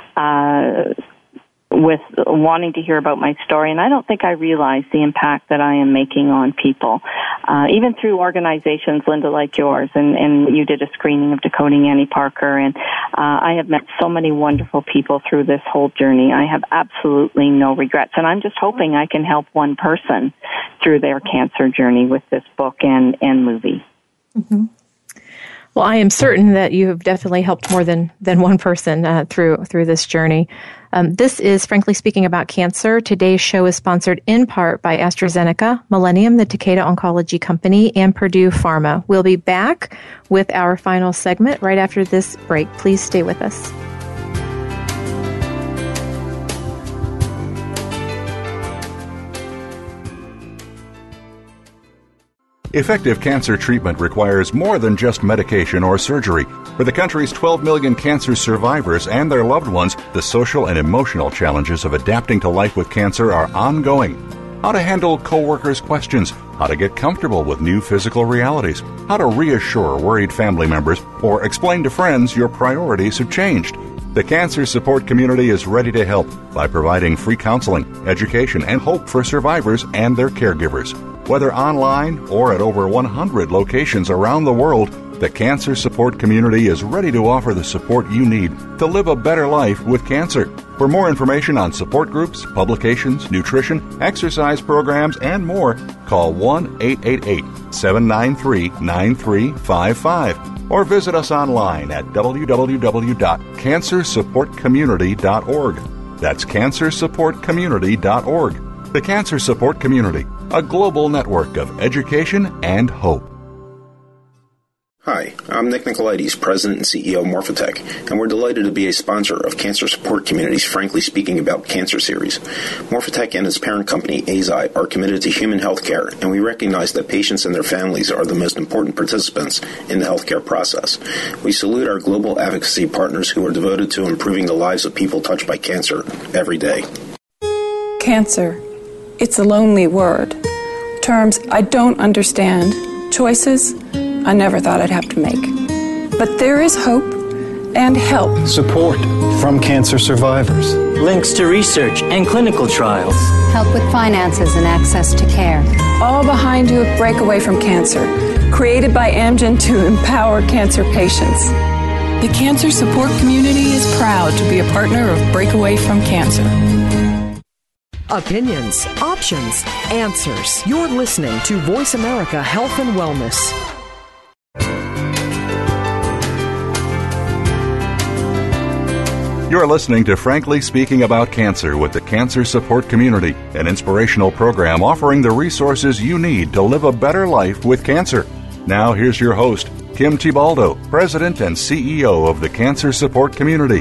with wanting to hear about my story. And I don't think I realize the impact that I am making on people, even through organizations, Linda, like yours, and you did a screening of Decoding Annie Parker, and I have met so many wonderful people through this whole journey. I have absolutely no regrets, and I'm just hoping I can help one person through their cancer journey with this book and movie. Mm-hmm. Well, I am certain that you have definitely helped more than one person through this journey. This is Frankly Speaking About Cancer. Today's show is sponsored in part by AstraZeneca, Millennium, the Takeda Oncology Company, and Purdue Pharma. We'll be back with our final segment right after this break. Please stay with us. Effective cancer treatment requires more than just medication or surgery. For the country's 12 million cancer survivors and their loved ones, the social and emotional challenges of adapting to life with cancer are ongoing. How to handle coworkers' questions, how to get comfortable with new physical realities, how to reassure worried family members, or explain to friends your priorities have changed. The Cancer Support Community is ready to help by providing free counseling, education, and hope for survivors and their caregivers. Whether online or at over 100 locations around the world, the Cancer Support Community is ready to offer the support you need to live a better life with cancer. For more information on support groups, publications, nutrition, exercise programs, and more, call 1-888-793-9355 or visit us online at www.cancersupportcommunity.org. That's cancersupportcommunity.org. The Cancer Support Community, a global network of education and hope. Hi, I'm Nick Nicolaides, President and CEO of Morphotek, and we're delighted to be a sponsor of Cancer Support Community's Frankly Speaking About Cancer series. Morphotek and its parent company, Eisai, are committed to human health care, and we recognize that patients and their families are the most important participants in the healthcare process. We salute our global advocacy partners who are devoted to improving the lives of people touched by cancer every day. Cancer. It's a lonely word. Terms I don't understand. Choices I never thought I'd have to make. But there is hope and help. Support from cancer survivors. Links to research and clinical trials. Help with finances and access to care. All behind you at Breakaway from Cancer, created by Amgen to empower cancer patients. The Cancer Support Community is proud to be a partner of Breakaway from Cancer. Opinions, options, answers. You're listening to Voice America Health and Wellness. You're listening to Frankly Speaking About Cancer with the Cancer Support Community, an inspirational program offering the resources you need to live a better life with cancer. Now here's your host, Kim Thiboldeaux, President and CEO of the Cancer Support Community.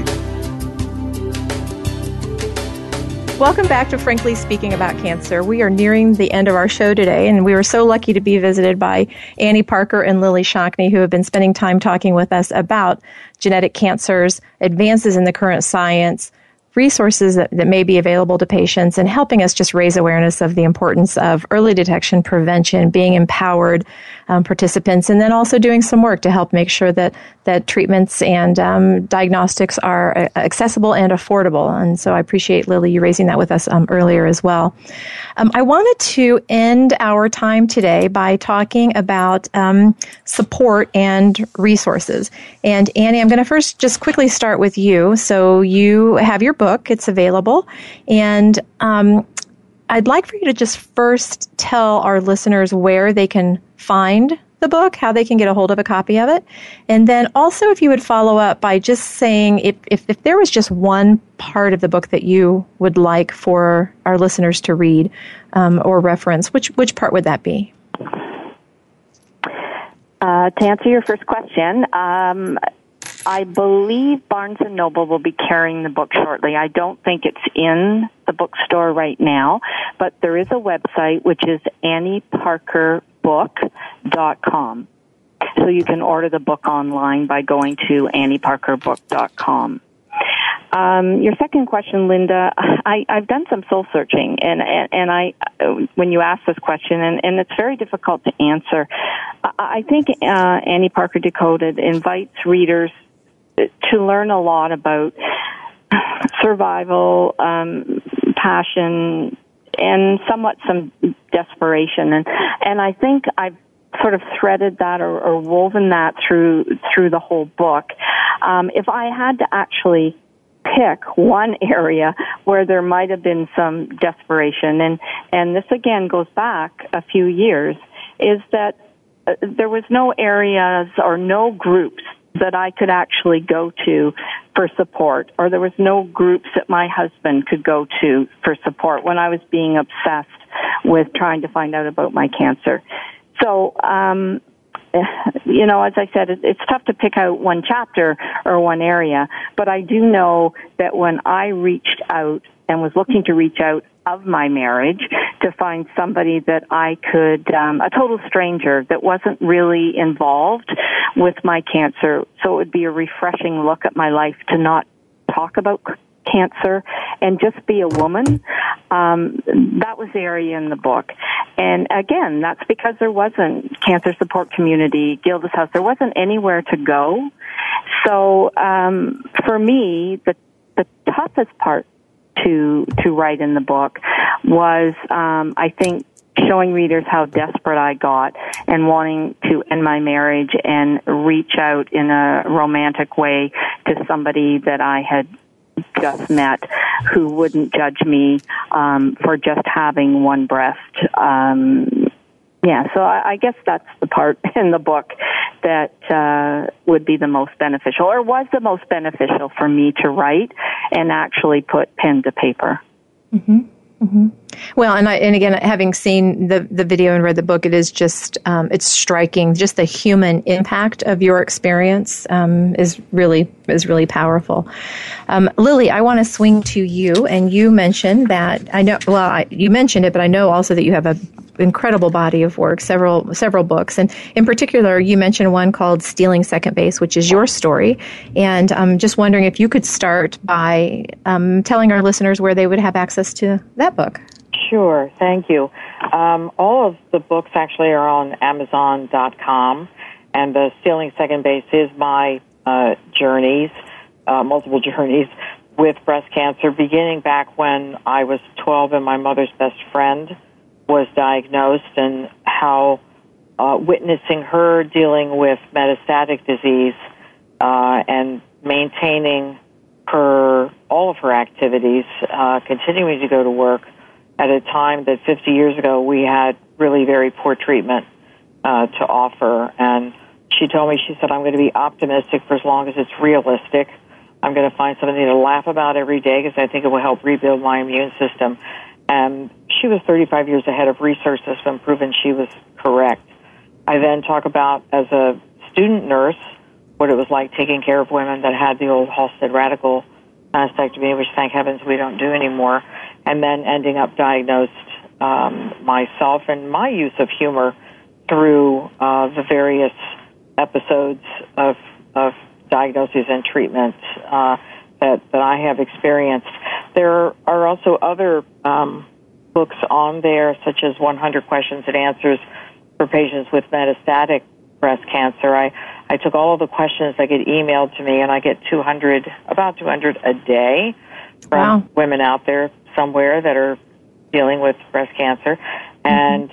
Welcome back to Frankly Speaking About Cancer. We are nearing the end of our show today, and we were so lucky to be visited by Annie Parker and Lily Shockney, who have been spending time talking with us about genetic cancers, advances in the current science, resources that may be available to patients, and helping us just raise awareness of the importance of early detection, prevention, being empowered participants, and then also doing some work to help make sure that treatments and diagnostics are accessible and affordable. And so I appreciate, Lily, you raising that with us earlier as well. I wanted to end our time today by talking about support and resources. And Annie, I'm going to first just quickly start with you. So you have your book. It's available. And I'd like for you to just first tell our listeners where they can find the book, how they can get a hold of a copy of it. And then also if you would follow up by just saying if there was just one part of the book that you would like for our listeners to read or reference, which part would that be? To answer your first question, I believe Barnes & Noble will be carrying the book shortly. I don't think it's in the bookstore right now, but there is a website, which is AnnieParkerBook.com. So you can order the book online by going to AnnieParkerBook.com. Your second question, Linda, I've done some soul searching, and I when you asked this question, and it's very difficult to answer. I think Annie Parker Decoded invites readers to learn a lot about survival, passion, and somewhat some desperation. And I think I've sort of threaded that or woven that through the whole book. If I had to actually pick one area where there might have been some desperation, and this again goes back a few years, is that there was no areas or no groups that I could actually go to for support, or there was no groups that my husband could go to for support when I was being obsessed with trying to find out about my cancer. So, as I said, it's tough to pick out one chapter or one area, but I do know that when I reached out and was looking to reach out of my marriage to find somebody that I could, a total stranger that wasn't really involved with my cancer, so it would be a refreshing look at my life to not talk about cancer and just be a woman. That was the area in the book. And again, that's because there wasn't Cancer Support Community, Gilda's House. There wasn't anywhere to go. So for me, the toughest part to write in the book was, I think, showing readers how desperate I got and wanting to end my marriage and reach out in a romantic way to somebody that I had just met who wouldn't judge me for just having one breast. So I guess that's the part in the book that would be the most beneficial, or was the most beneficial for me to write and actually put pen to paper. Mm-hmm. Mm-hmm. Well, and again, having seen the video and read the book, it is just it's striking. Just the human impact of your experience is really powerful. Lily, I want to swing to you, and you mentioned that you mentioned it, but I know also that you have an incredible body of work, several books, and in particular, you mentioned one called "Stealing Second Base," which is your story. And I'm just wondering if you could start by telling our listeners where they would have access to that book. Sure, thank you. All of the books actually are on Amazon.com, and the Stealing Second Base is my journeys, multiple journeys with breast cancer, beginning back when I was 12 and my mother's best friend was diagnosed, and how witnessing her dealing with metastatic disease and maintaining all of her activities, continuing to go to work at a time that 50 years ago we had really very poor treatment to offer. And she told me, she said, I'm going to be optimistic for as long as it's realistic. I'm going to find something to laugh about every day because I think it will help rebuild my immune system. And she was 35 years ahead of research that's been proven she was correct. I then talk about, as a student nurse, what it was like taking care of women that had the old Halsted radical mastectomy, which thank heavens we don't do anymore, and then ending up diagnosed myself, and my use of humor through the various episodes of diagnoses and treatment that I have experienced. There are also other books on there, such as 100 Questions and Answers for Patients with Metastatic Breast Cancer. I took all of the questions that get emailed to me, and I get about 200 a day from women out there somewhere that are dealing with breast cancer, and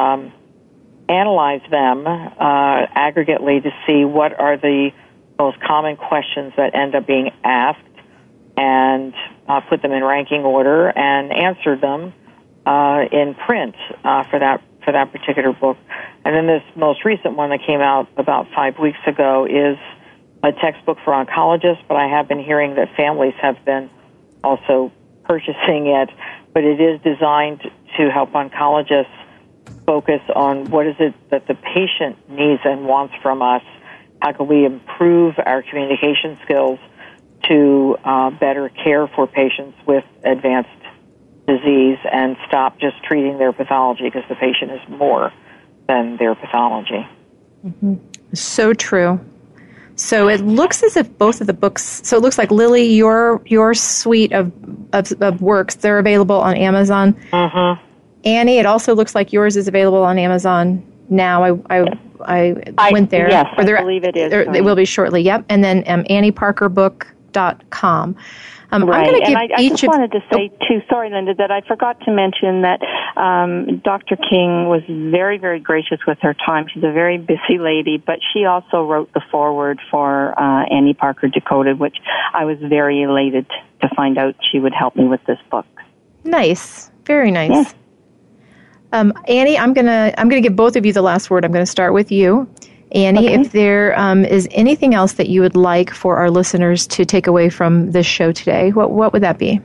analyze them aggregately to see what are the most common questions that end up being asked, and put them in ranking order and answer them in print for that particular book. And then this most recent one that came out about 5 weeks ago is a textbook for oncologists, but I have been hearing that families have been also purchasing it, but it is designed to help oncologists focus on what is it that the patient needs and wants from us. How can we improve our communication skills to better care for patients with advanced disease and stop just treating their pathology, because the patient is more than their pathology. Mm-hmm. So true. So it looks as if both of the books, so it looks like, Lily, your suite of works, they're available on Amazon. Mm-hmm. Annie, it also looks like yours is available on Amazon now. I went there. Yes, I believe it is. It will be shortly, yep. And then AnnieParkerBook.com. Right, and I just wanted to say, too, sorry, Linda, that I forgot to mention that Dr. King was very, very gracious with her time. She's a very busy lady, but she also wrote the foreword for Annie Parker Decoded, which I was very elated to find out she would help me with this book. Nice. Very nice. Yes. Annie, I'm gonna give both of you the last word. I'm going to start with you. Annie, okay. If there is anything else that you would like for our listeners to take away from this show today, what would that be?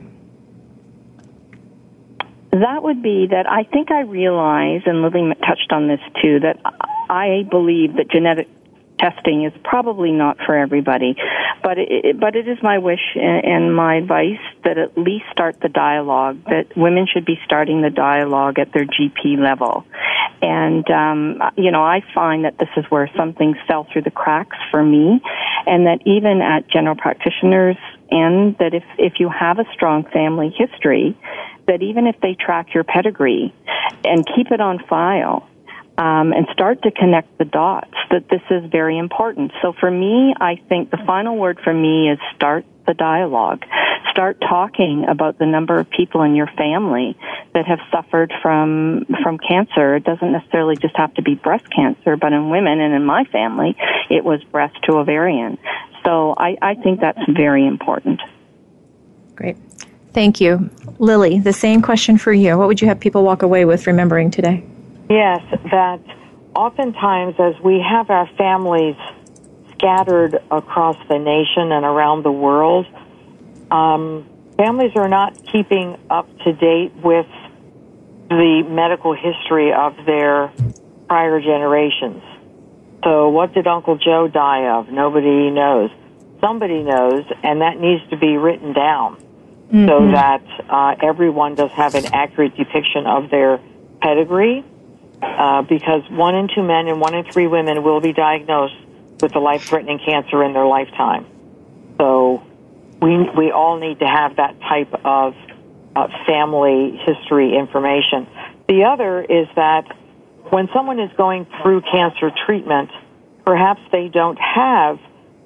That would be that I think I realize, and Lily touched on this too, that I believe that genetic testing is probably not for everybody, but it is my wish and my advice that at least start the dialogue, that women should be starting the dialogue at their GP level. And, I find that this is where some things fell through the cracks for me, and that even at general practitioners, and that if you have a strong family history, that even if they track your pedigree and keep it on file, and start to connect the dots, that this is very important. So for me, I think the final word for me is start the dialogue. Start talking about the number of people in your family that have suffered from cancer. It doesn't necessarily just have to be breast cancer, but in women and in my family, it was breast to ovarian. So I think that's very important. Great. Thank you. Lily, the same question for you. What would you have people walk away with remembering today? Yes, that oftentimes as we have our families scattered across the nation and around the world, families are not keeping up to date with the medical history of their prior generations. So what did Uncle Joe die of? Nobody knows. Somebody knows, and that needs to be written down so that everyone does have an accurate depiction of their pedigree. Because 1 in 2 men and 1 in 3 women will be diagnosed with a life-threatening cancer in their lifetime. So we all need to have that type of family history information. The other is that when someone is going through cancer treatment, perhaps they don't have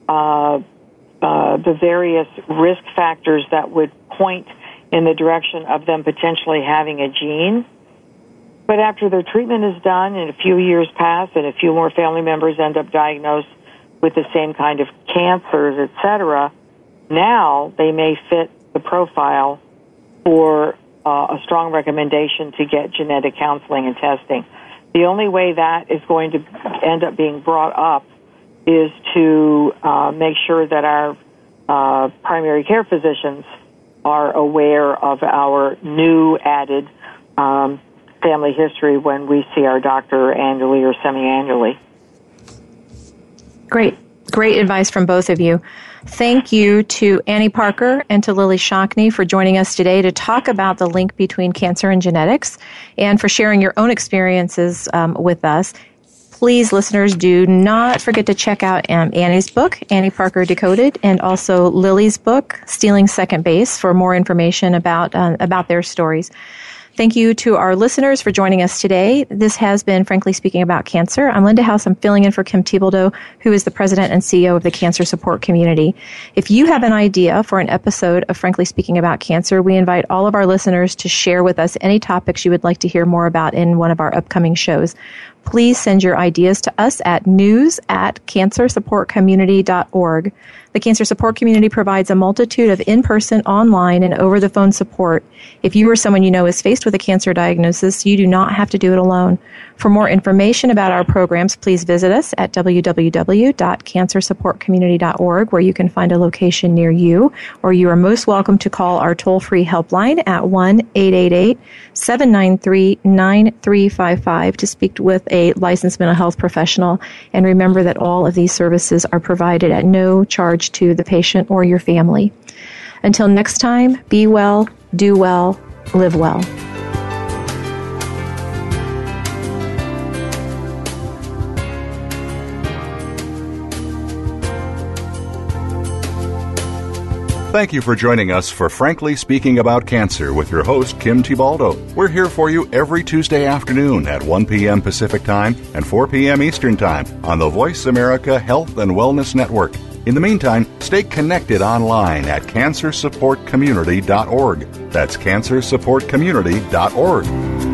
the various risk factors that would point in the direction of them potentially having a gene. But after their treatment is done and a few years pass and a few more family members end up diagnosed with the same kind of cancers, etc., now they may fit the profile for a strong recommendation to get genetic counseling and testing. The only way that is going to end up being brought up is to make sure that our primary care physicians are aware of our new added family history when we see our doctor annually or semi-annually. Great advice from both of you. Thank you to Annie Parker and to Lily Shockney for joining us today to talk about the link between cancer and genetics and for sharing your own experiences with us. Please, listeners, do not forget to check out Annie's book, Annie Parker Decoded, and also Lily's book, Stealing Second Base, for more information about their stories. Thank you to our listeners for joining us today. This has been Frankly Speaking About Cancer. I'm Linda House. I'm filling in for Kim Thibodeau, who is the president and CEO of the Cancer Support Community. If you have an idea for an episode of Frankly Speaking About Cancer, we invite all of our listeners to share with us any topics you would like to hear more about in one of our upcoming shows. Please send your ideas to us at news@cancersupportcommunity.org. The Cancer Support Community provides a multitude of in-person, online, and over-the-phone support. If you or someone you know is faced with a cancer diagnosis, you do not have to do it alone. For more information about our programs, please visit us at www.cancersupportcommunity.org, where you can find a location near you, or you are most welcome to call our toll-free helpline at 1-888-793-9355 to speak with a licensed mental health professional. And remember that all of these services are provided at no charge to the patient or your family. Until next time, be well, do well, live well. Thank you for joining us for Frankly Speaking About Cancer with your host, Kim Thibodeau. We're here for you every Tuesday afternoon at 1 p.m. Pacific Time and 4 p.m. Eastern Time on the Voice America Health and Wellness Network. In the meantime, stay connected online at cancersupportcommunity.org. That's cancersupportcommunity.org.